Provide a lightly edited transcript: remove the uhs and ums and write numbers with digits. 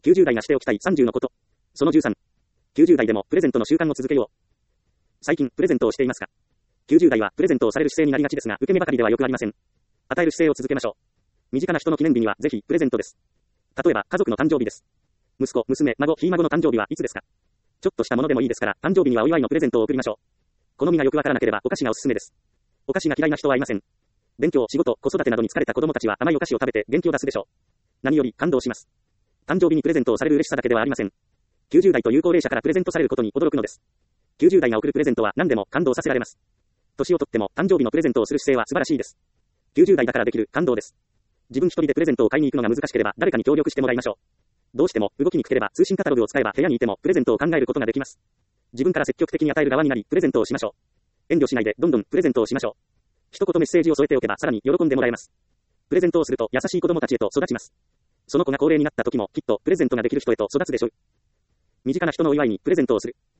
90代がしておきたい30のこと。その13。90代でもプレゼントの習慣を続けよう。最近、プレゼントをしていますか？ 90 代はプレゼントをされる姿勢になりがちですが、受け身ばかりではよくありません。与える姿勢を続けましょう。身近な人の記念日にはぜひプレゼントです。例えば、家族の誕生日です。息子、娘、孫、ひ孫の誕生日はいつですか？ちょっとしたものでもいいですから、誕生日にはお祝いのプレゼントを送りましょう。好みがよくわからなければお菓子がおすすめです。お菓子が嫌いな人はいません。勉強、仕事、子育てなどに疲れた子供たちは甘いお菓子を食べて元気を出すでしょう。何より感動します。誕生日にプレゼントをされる嬉しさだけではありません。90代という高齢者からプレゼントされることに驚くのです。90代が送るプレゼントは何でも感動させられます。年をとっても誕生日のプレゼントをする姿勢は素晴らしいです。90代だからできる感動です。自分一人でプレゼントを買いに行くのが難しければ誰かに協力してもらいましょう。どうしても動きにくければ通信カタログを使えば部屋にいてもプレゼントを考えることができます。自分から積極的に与える側になりプレゼントをしましょう。遠慮しないでどんどんプレゼントをしましょう。一言メッセージを添えておけばさらに喜んでもらえます。プレゼントをすると優しい子供たちへと育ちます。その子が高齢になった時もきっとプレゼントができる人へと育つでしょう。身近な人のお祝いにプレゼントをする。